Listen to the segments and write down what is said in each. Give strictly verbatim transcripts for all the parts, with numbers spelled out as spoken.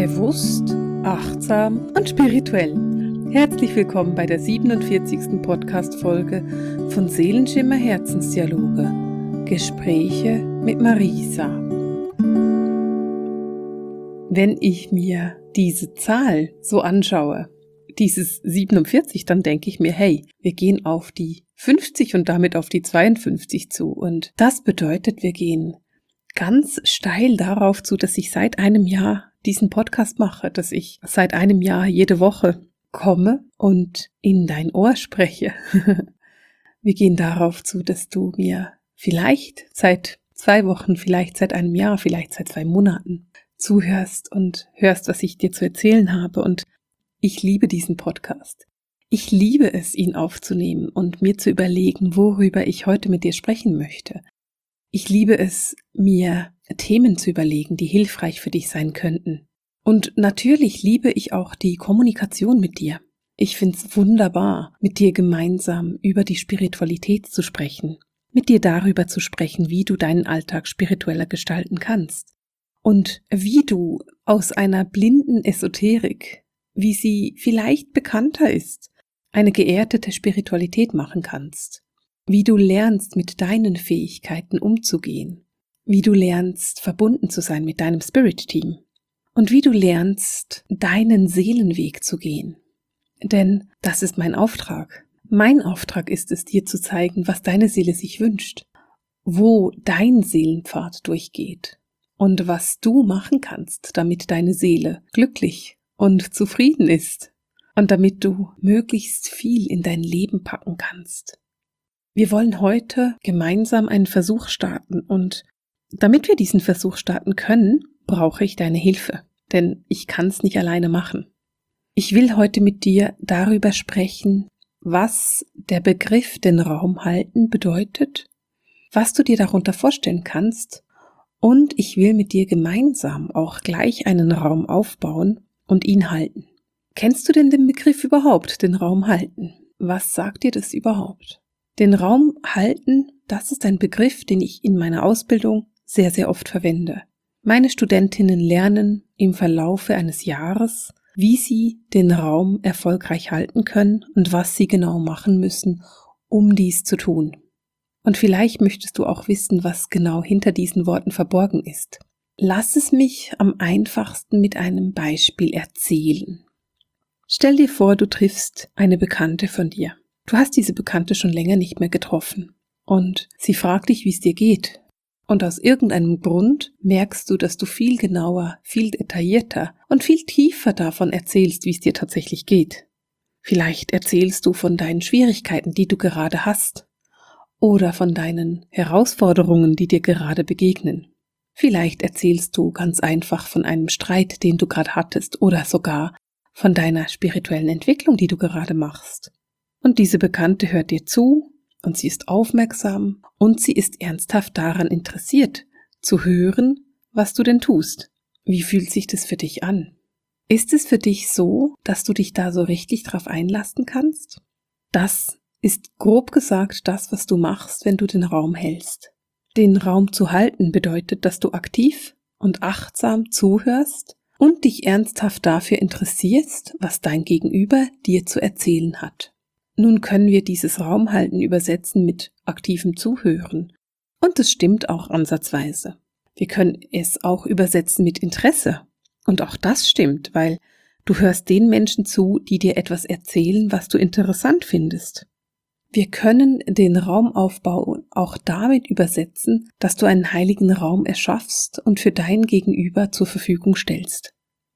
Bewusst, achtsam und spirituell. Herzlich willkommen bei der siebenundvierzigsten Podcast-Folge von Seelenschimmer Herzensdialoge. Gespräche mit Marisa. Wenn ich mir diese Zahl so anschaue, dieses siebenundvierzig, dann denke ich mir, hey, wir gehen auf die fünfzig und damit auf die zweiundfünfzig zu. Und das bedeutet, wir gehen ganz steil darauf zu, dass ich seit einem Jahr diesen Podcast mache, dass ich seit einem Jahr jede Woche komme und in dein Ohr spreche. Wir gehen darauf zu, dass du mir vielleicht seit zwei Wochen, vielleicht seit einem Jahr, vielleicht seit zwei Monaten zuhörst und hörst, was ich dir zu erzählen habe. Und ich liebe diesen Podcast. Ich liebe es, ihn aufzunehmen und mir zu überlegen, worüber ich heute mit dir sprechen möchte. Ich liebe es, mir Themen zu überlegen, die hilfreich für dich sein könnten. Und natürlich liebe ich auch die Kommunikation mit dir. Ich finde es wunderbar, mit dir gemeinsam über die Spiritualität zu sprechen, mit dir darüber zu sprechen, wie du deinen Alltag spiritueller gestalten kannst und wie du aus einer blinden Esoterik, wie sie vielleicht bekannter ist, eine geerdete Spiritualität machen kannst. Wie du lernst, mit deinen Fähigkeiten umzugehen, wie du lernst, verbunden zu sein mit deinem Spirit-Team und wie du lernst, deinen Seelenweg zu gehen. Denn das ist mein Auftrag. Mein Auftrag ist es, dir zu zeigen, was deine Seele sich wünscht, wo dein Seelenpfad durchgeht und was du machen kannst, damit deine Seele glücklich und zufrieden ist und damit du möglichst viel in dein Leben packen kannst. Wir wollen heute gemeinsam einen Versuch starten und damit wir diesen Versuch starten können, brauche ich deine Hilfe, denn ich kann es nicht alleine machen. Ich will heute mit dir darüber sprechen, was der Begriff den Raum halten bedeutet, was du dir darunter vorstellen kannst und ich will mit dir gemeinsam auch gleich einen Raum aufbauen und ihn halten. Kennst du denn den Begriff überhaupt, den Raum halten? Was sagt dir das überhaupt? Den Raum halten, das ist ein Begriff, den ich in meiner Ausbildung sehr, sehr oft verwende. Meine Studentinnen lernen im Verlaufe eines Jahres, wie sie den Raum erfolgreich halten können und was sie genau machen müssen, um dies zu tun. Und vielleicht möchtest du auch wissen, was genau hinter diesen Worten verborgen ist. Lass es mich am einfachsten mit einem Beispiel erzählen. Stell dir vor, du triffst eine Bekannte von dir. Du hast diese Bekannte schon länger nicht mehr getroffen und sie fragt dich, wie es dir geht. Und aus irgendeinem Grund merkst du, dass du viel genauer, viel detaillierter und viel tiefer davon erzählst, wie es dir tatsächlich geht. Vielleicht erzählst du von deinen Schwierigkeiten, die du gerade hast, oder von deinen Herausforderungen, die dir gerade begegnen. Vielleicht erzählst du ganz einfach von einem Streit, den du gerade hattest, oder sogar von deiner spirituellen Entwicklung, die du gerade machst. Und diese Bekannte hört dir zu und sie ist aufmerksam und sie ist ernsthaft daran interessiert, zu hören, was du denn tust. Wie fühlt sich das für dich an? Ist es für dich so, dass du dich da so richtig drauf einlassen kannst? Das ist grob gesagt das, was du machst, wenn du den Raum hältst. Den Raum zu halten bedeutet, dass du aktiv und achtsam zuhörst und dich ernsthaft dafür interessierst, was dein Gegenüber dir zu erzählen hat. Nun können wir dieses Raumhalten übersetzen mit aktivem Zuhören. Und das stimmt auch ansatzweise. Wir können es auch übersetzen mit Interesse. Und auch das stimmt, weil du hörst den Menschen zu, die dir etwas erzählen, was du interessant findest. Wir können den Raumaufbau auch damit übersetzen, dass du einen heiligen Raum erschaffst und für dein Gegenüber zur Verfügung stellst.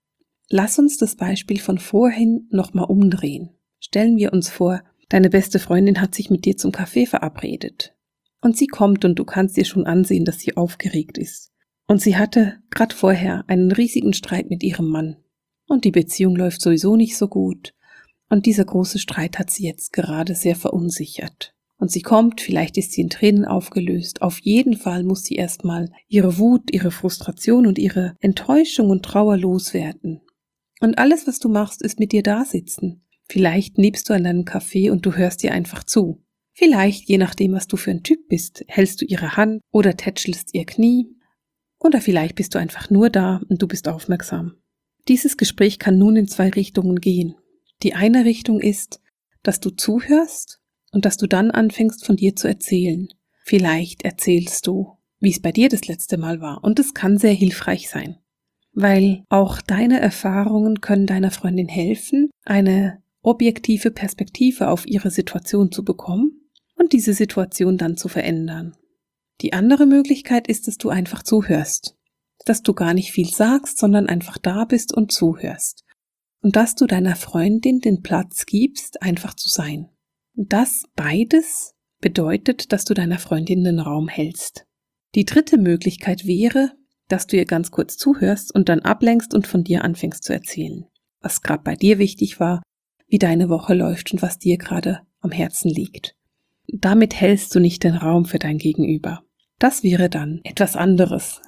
Lass uns das Beispiel von vorhin nochmal umdrehen. Stellen wir uns vor, deine beste Freundin hat sich mit dir zum Kaffee verabredet. Und sie kommt und du kannst dir schon ansehen, dass sie aufgeregt ist. Und sie hatte gerade vorher einen riesigen Streit mit ihrem Mann. Und die Beziehung läuft sowieso nicht so gut. Und dieser große Streit hat sie jetzt gerade sehr verunsichert. Und sie kommt, vielleicht ist sie in Tränen aufgelöst. Auf jeden Fall muss sie erstmal ihre Wut, ihre Frustration und ihre Enttäuschung und Trauer loswerden. Und alles, was du machst, ist mit dir da sitzen. Vielleicht nebst du an deinem Café und du hörst ihr einfach zu. Vielleicht, je nachdem, was du für ein Typ bist, hältst du ihre Hand oder tätschelst ihr Knie. Oder vielleicht bist du einfach nur da und du bist aufmerksam. Dieses Gespräch kann nun in zwei Richtungen gehen. Die eine Richtung ist, dass du zuhörst und dass du dann anfängst, von dir zu erzählen. Vielleicht erzählst du, wie es bei dir das letzte Mal war, und es kann sehr hilfreich sein, weil auch deine Erfahrungen können deiner Freundin helfen, eine objektive Perspektive auf ihre Situation zu bekommen und diese Situation dann zu verändern. Die andere Möglichkeit ist, dass du einfach zuhörst, dass du gar nicht viel sagst, sondern einfach da bist und zuhörst und dass du deiner Freundin den Platz gibst, einfach zu sein. Das beides bedeutet, dass du deiner Freundin den Raum hältst. Die dritte Möglichkeit wäre, dass du ihr ganz kurz zuhörst und dann ablenkst und von dir anfängst zu erzählen, was gerade bei dir wichtig war, wie deine Woche läuft und was dir gerade am Herzen liegt. Damit hältst du nicht den Raum für dein Gegenüber. Das wäre dann etwas anderes.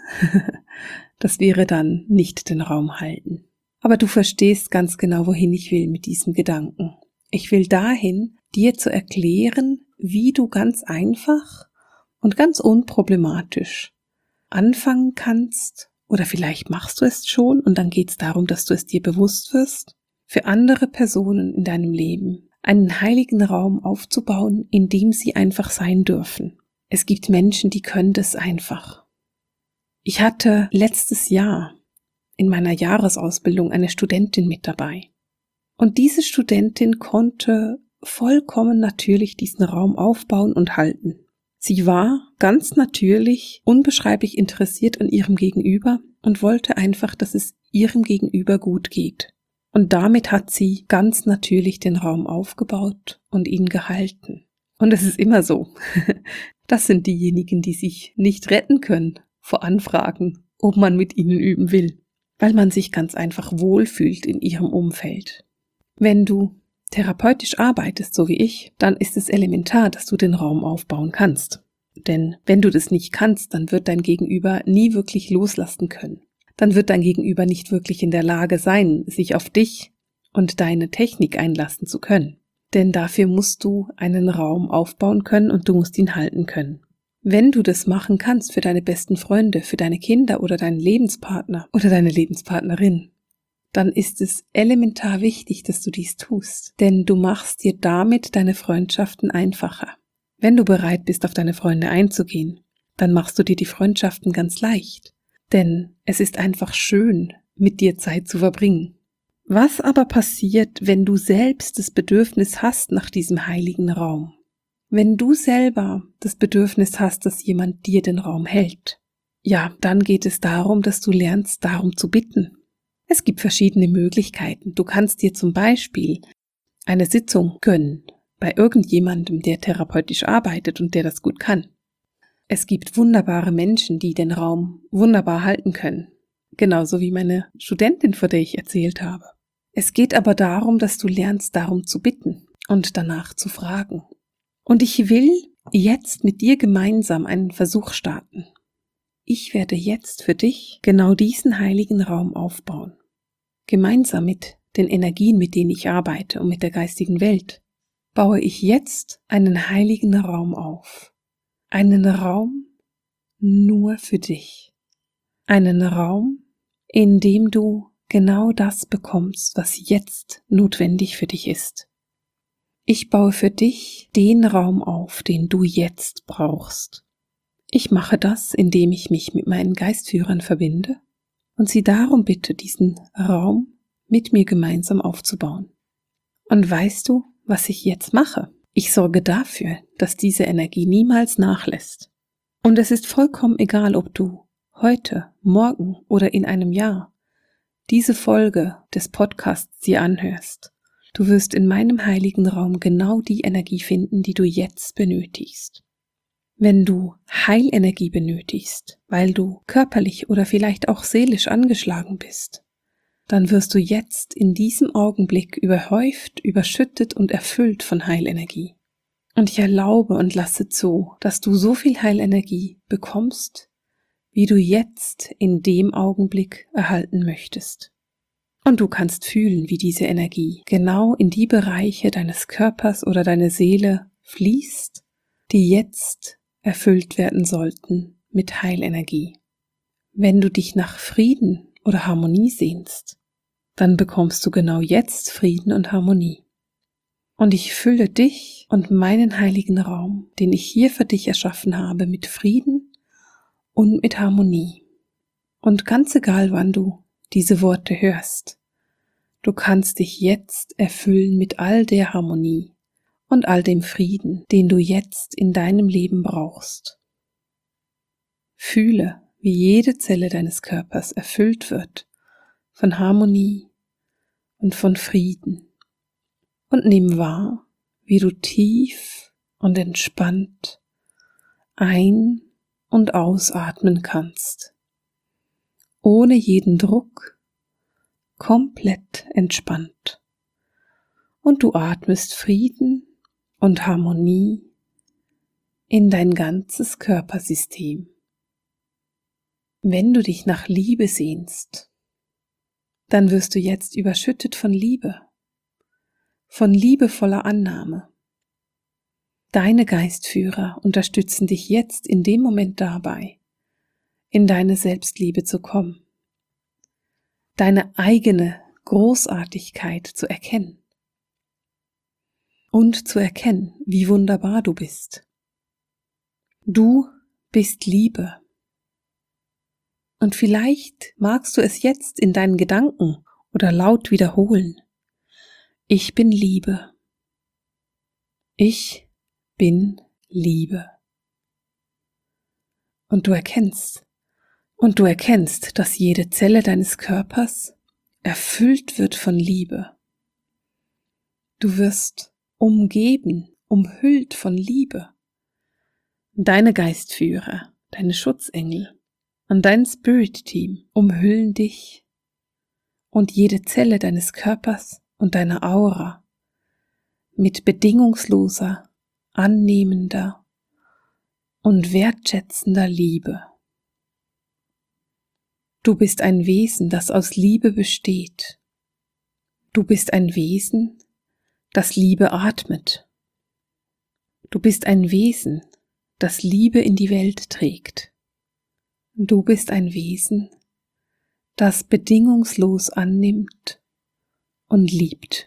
Das wäre dann nicht den Raum halten. Aber du verstehst ganz genau, wohin ich will mit diesem Gedanken. Ich will dahin, dir zu erklären, wie du ganz einfach und ganz unproblematisch anfangen kannst, oder vielleicht machst du es schon und dann geht es darum, dass du es dir bewusst wirst, für andere Personen in deinem Leben einen heiligen Raum aufzubauen, in dem sie einfach sein dürfen. Es gibt Menschen, die können das einfach. Ich hatte letztes Jahr in meiner Jahresausbildung eine Studentin mit dabei. Und diese Studentin konnte vollkommen natürlich diesen Raum aufbauen und halten. Sie war ganz natürlich unbeschreiblich interessiert an ihrem Gegenüber und wollte einfach, dass es ihrem Gegenüber gut geht. Und damit hat sie ganz natürlich den Raum aufgebaut und ihn gehalten. Und es ist immer so. Das sind diejenigen, die sich nicht retten können vor Anfragen, ob man mit ihnen üben will, weil man sich ganz einfach wohlfühlt in ihrem Umfeld. Wenn du therapeutisch arbeitest, so wie ich, dann ist es elementar, dass du den Raum aufbauen kannst. Denn wenn du das nicht kannst, dann wird dein Gegenüber nie wirklich loslassen können. Dann wird dein Gegenüber nicht wirklich in der Lage sein, sich auf dich und deine Technik einlassen zu können. Denn dafür musst du einen Raum aufbauen können und du musst ihn halten können. Wenn du das machen kannst für deine besten Freunde, für deine Kinder oder deinen Lebenspartner oder deine Lebenspartnerin, dann ist es elementar wichtig, dass du dies tust. Denn du machst dir damit deine Freundschaften einfacher. Wenn du bereit bist, auf deine Freunde einzugehen, dann machst du dir die Freundschaften ganz leicht. Denn es ist einfach schön, mit dir Zeit zu verbringen. Was aber passiert, wenn du selbst das Bedürfnis hast nach diesem heiligen Raum? Wenn du selber das Bedürfnis hast, dass jemand dir den Raum hält, ja, dann geht es darum, dass du lernst, darum zu bitten. Es gibt verschiedene Möglichkeiten. Du kannst dir zum Beispiel eine Sitzung gönnen bei irgendjemandem, der therapeutisch arbeitet und der das gut kann. Es gibt wunderbare Menschen, die den Raum wunderbar halten können. Genauso wie meine Studentin, von der ich erzählt habe. Es geht aber darum, dass du lernst, darum zu bitten und danach zu fragen. Und ich will jetzt mit dir gemeinsam einen Versuch starten. Ich werde jetzt für dich genau diesen heiligen Raum aufbauen. Gemeinsam mit den Energien, mit denen ich arbeite und mit der geistigen Welt, baue ich jetzt einen heiligen Raum auf. Einen Raum nur für dich. Einen Raum, in dem du genau das bekommst, was jetzt notwendig für dich ist. Ich baue für dich den Raum auf, den du jetzt brauchst. Ich mache das, indem ich mich mit meinen Geistführern verbinde und sie darum bitte, diesen Raum mit mir gemeinsam aufzubauen. Und weißt du, was ich jetzt mache? Ich sorge dafür, dass diese Energie niemals nachlässt. Und es ist vollkommen egal, ob du heute, morgen oder in einem Jahr diese Folge des Podcasts dir anhörst. Du wirst in meinem heiligen Raum genau die Energie finden, die du jetzt benötigst. Wenn du Heilenergie benötigst, weil du körperlich oder vielleicht auch seelisch angeschlagen bist, dann wirst du jetzt in diesem Augenblick überhäuft, überschüttet und erfüllt von Heilenergie. Und ich erlaube und lasse zu, dass du so viel Heilenergie bekommst, wie du jetzt in dem Augenblick erhalten möchtest. Und du kannst fühlen, wie diese Energie genau in die Bereiche deines Körpers oder deiner Seele fließt, die jetzt erfüllt werden sollten mit Heilenergie. Wenn du dich nach Frieden oder Harmonie sehnst, dann bekommst du genau jetzt Frieden und Harmonie. Und ich fülle dich und meinen heiligen Raum, den ich hier für dich erschaffen habe, mit Frieden und mit Harmonie. Und ganz egal, wann du diese Worte hörst, du kannst dich jetzt erfüllen mit all der Harmonie und all dem Frieden, den du jetzt in deinem Leben brauchst. Fühle, wie jede Zelle deines Körpers erfüllt wird von Harmonie und von Frieden. Und nimm wahr, wie du tief und entspannt ein- und ausatmen kannst, ohne jeden Druck, komplett entspannt. Und du atmest Frieden und Harmonie in dein ganzes Körpersystem. Wenn du dich nach Liebe sehnst, dann wirst du jetzt überschüttet von Liebe, von liebevoller Annahme. Deine Geistführer unterstützen dich jetzt in dem Moment dabei, in deine Selbstliebe zu kommen, deine eigene Großartigkeit zu erkennen und zu erkennen, wie wunderbar du bist. Du bist Liebe. Und vielleicht magst du es jetzt in deinen Gedanken oder laut wiederholen. Ich bin Liebe. Ich bin Liebe. Und du erkennst, und du erkennst, dass jede Zelle deines Körpers erfüllt wird von Liebe. Du wirst umgeben, umhüllt von Liebe. Deine Geistführer, deine Schutzengel und dein Spirit-Team umhüllen dich und jede Zelle deines Körpers und deiner Aura mit bedingungsloser, annehmender und wertschätzender Liebe. Du bist ein Wesen, das aus Liebe besteht. Du bist ein Wesen, das Liebe atmet. Du bist ein Wesen, das Liebe in die Welt trägt. Du bist ein Wesen, das bedingungslos annimmt und liebt.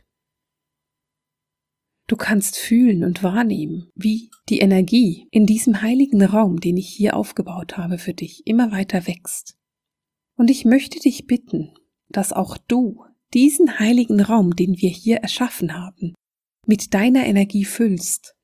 Du kannst fühlen und wahrnehmen, wie die Energie in diesem heiligen Raum, den ich hier aufgebaut habe für dich, immer weiter wächst. Und ich möchte dich bitten, dass auch du diesen heiligen Raum, den wir hier erschaffen haben, mit deiner Energie füllst.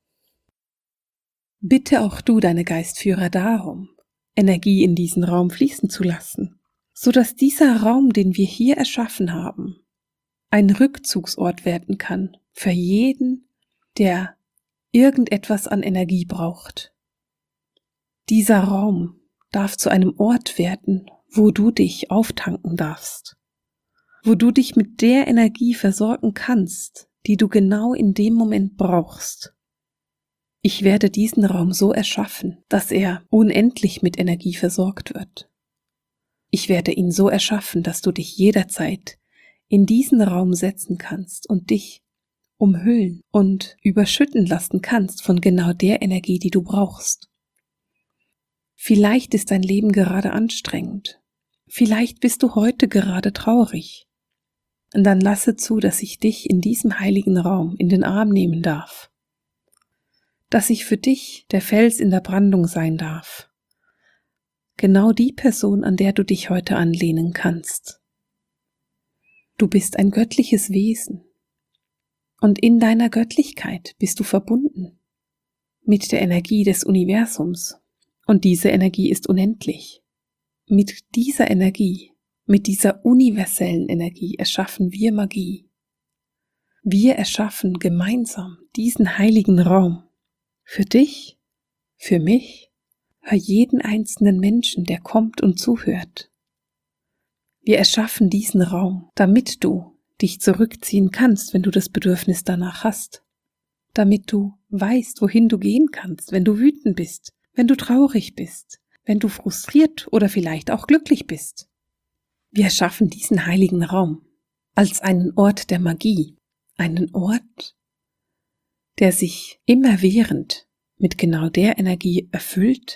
Bitte auch du deine Geistführer darum, Energie in diesen Raum fließen zu lassen, so dass dieser Raum, den wir hier erschaffen haben, ein Rückzugsort werden kann für jeden, der irgendetwas an Energie braucht. Dieser Raum darf zu einem Ort werden, wo du dich auftanken darfst, wo du dich mit der Energie versorgen kannst, die du genau in dem Moment brauchst. Ich werde diesen Raum so erschaffen, dass er unendlich mit Energie versorgt wird. Ich werde ihn so erschaffen, dass du dich jederzeit in diesen Raum setzen kannst und dich umhüllen und überschütten lassen kannst von genau der Energie, die du brauchst. Vielleicht ist dein Leben gerade anstrengend. Vielleicht bist du heute gerade traurig. Und dann lasse zu, dass ich dich in diesem heiligen Raum in den Arm nehmen darf. Dass ich für dich der Fels in der Brandung sein darf. Genau die Person, an der du dich heute anlehnen kannst. Du bist ein göttliches Wesen. Und in deiner Göttlichkeit bist du verbunden mit der Energie des Universums. Und diese Energie ist unendlich. Mit dieser Energie, mit dieser universellen Energie erschaffen wir Magie. Wir erschaffen gemeinsam diesen heiligen Raum. Für dich, für mich, für jeden einzelnen Menschen, der kommt und zuhört. Wir erschaffen diesen Raum, damit du dich zurückziehen kannst, wenn du das Bedürfnis danach hast. Damit du weißt, wohin du gehen kannst, wenn du wütend bist, wenn du traurig bist, wenn du frustriert oder vielleicht auch glücklich bist. Wir erschaffen diesen heiligen Raum als einen Ort der Magie, einen Ort, der sich immerwährend mit genau der Energie erfüllt,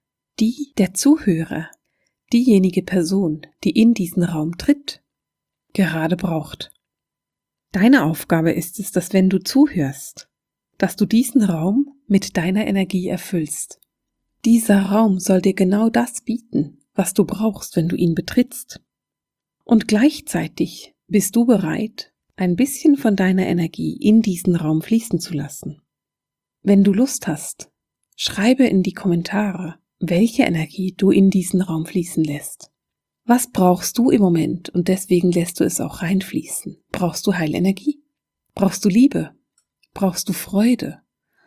die der Zuhörer, diejenige Person, die in diesen Raum tritt, gerade braucht. Deine Aufgabe ist es, dass wenn du zuhörst, dass du diesen Raum mit deiner Energie erfüllst. Dieser Raum soll dir genau das bieten, was du brauchst, wenn du ihn betrittst. Und gleichzeitig bist du bereit, ein bisschen von deiner Energie in diesen Raum fließen zu lassen. Wenn du Lust hast, schreibe in die Kommentare, welche Energie du in diesen Raum fließen lässt. Was brauchst du im Moment und deswegen lässt du es auch reinfließen? Brauchst du Heilenergie? Brauchst du Liebe? Brauchst du Freude?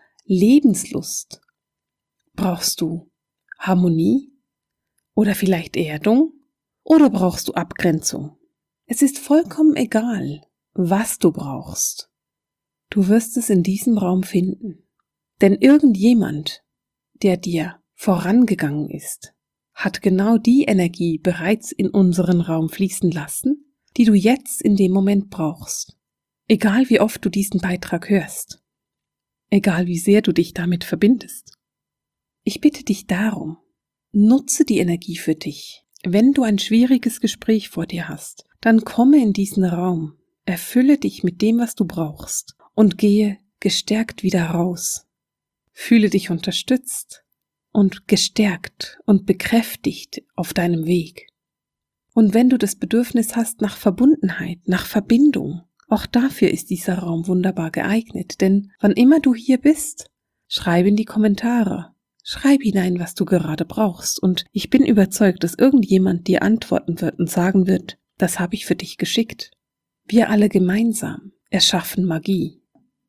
Lebenslust? Brauchst du Harmonie? Oder vielleicht Erdung? Oder brauchst du Abgrenzung? Es ist vollkommen egal, was du brauchst. Du wirst es in diesem Raum finden. Denn irgendjemand, der dir vorangegangen ist, hat genau die Energie bereits in unseren Raum fließen lassen, die du jetzt in dem Moment brauchst. Egal wie oft du diesen Beitrag hörst. Egal wie sehr du dich damit verbindest. Ich bitte dich darum, nutze die Energie für dich. Wenn du ein schwieriges Gespräch vor dir hast, dann komme in diesen Raum, erfülle dich mit dem, was du brauchst und gehe gestärkt wieder raus. Fühle dich unterstützt und gestärkt und bekräftigt auf deinem Weg. Und wenn du das Bedürfnis hast nach Verbundenheit, nach Verbindung, auch dafür ist dieser Raum wunderbar geeignet, denn wann immer du hier bist, schreib in die Kommentare. Schreib hinein, was du gerade brauchst, und ich bin überzeugt, dass irgendjemand dir antworten wird und sagen wird, das habe ich für dich geschickt. Wir alle gemeinsam erschaffen Magie.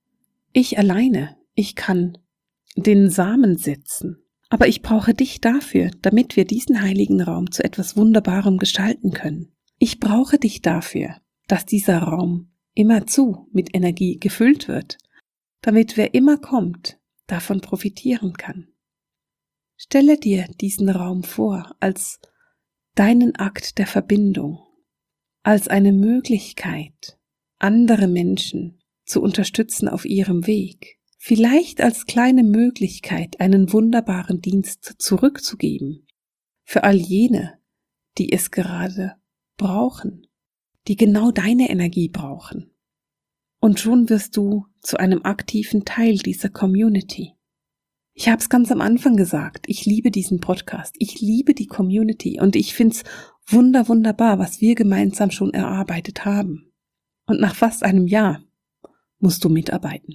Ich alleine, ich kann den Samen setzen, aber ich brauche dich dafür, damit wir diesen heiligen Raum zu etwas Wunderbarem gestalten können. Ich brauche dich dafür, dass dieser Raum immerzu mit Energie gefüllt wird, damit wer immer kommt, davon profitieren kann. Stelle dir diesen Raum vor als deinen Akt der Verbindung, als eine Möglichkeit, andere Menschen zu unterstützen auf ihrem Weg, vielleicht als kleine Möglichkeit, einen wunderbaren Dienst zurückzugeben, für all jene, die es gerade brauchen, die genau deine Energie brauchen. Und schon wirst du zu einem aktiven Teil dieser Community. Ich habe es ganz am Anfang gesagt, ich liebe diesen Podcast, ich liebe die Community und ich find's wunder, wunderbar, was wir gemeinsam schon erarbeitet haben. Und nach fast einem Jahr musst du mitarbeiten.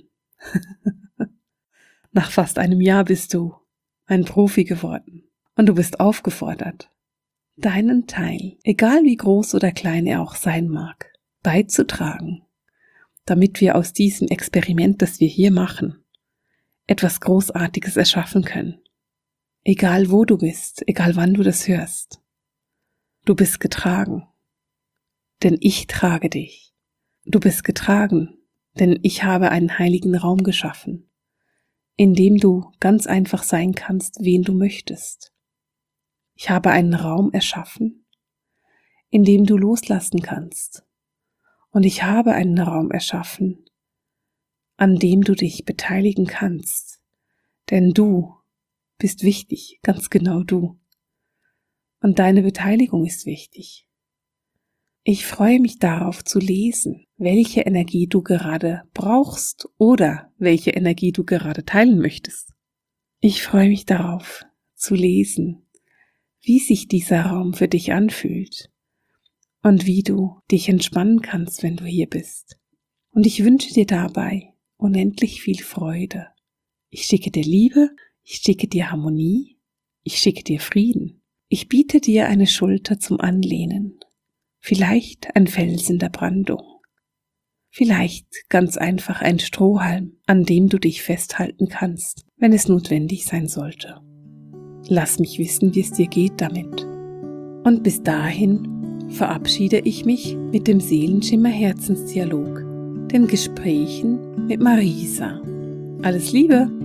Nach fast einem Jahr bist du ein Profi geworden und du bist aufgefordert, deinen Teil, egal wie groß oder klein er auch sein mag, beizutragen, damit wir aus diesem Experiment, das wir hier machen, etwas Großartiges erschaffen können. Egal wo du bist, egal wann du das hörst. Du bist getragen, denn ich trage dich. Du bist getragen, denn ich habe einen heiligen Raum geschaffen, in dem du ganz einfach sein kannst, wen du möchtest. Ich habe einen Raum erschaffen, in dem du loslassen kannst. Und ich habe einen Raum erschaffen, an dem du dich beteiligen kannst. Denn du bist wichtig, ganz genau du. Und deine Beteiligung ist wichtig. Ich freue mich darauf zu lesen, welche Energie du gerade brauchst oder welche Energie du gerade teilen möchtest. Ich freue mich darauf zu lesen, wie sich dieser Raum für dich anfühlt und wie du dich entspannen kannst, wenn du hier bist. Und ich wünsche dir dabei unendlich viel Freude. Ich schicke dir Liebe, ich schicke dir Harmonie, ich schicke dir Frieden. Ich biete dir eine Schulter zum Anlehnen, vielleicht ein Fels in der Brandung, vielleicht ganz einfach ein Strohhalm, an dem du dich festhalten kannst, wenn es notwendig sein sollte. Lass mich wissen, wie es dir geht damit. Und bis dahin verabschiede ich mich mit dem Seelenschimmer Herzensdialog, den Gesprächen mit Marisa. Alles Liebe!